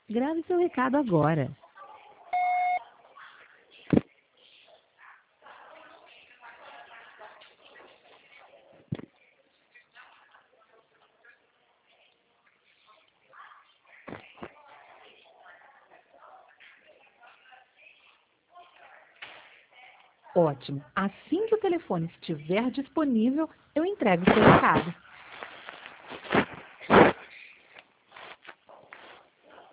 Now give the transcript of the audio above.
Grave seu recado agora. Ótimo. Assim que o telefone estiver disponível, eu entrego seu recado.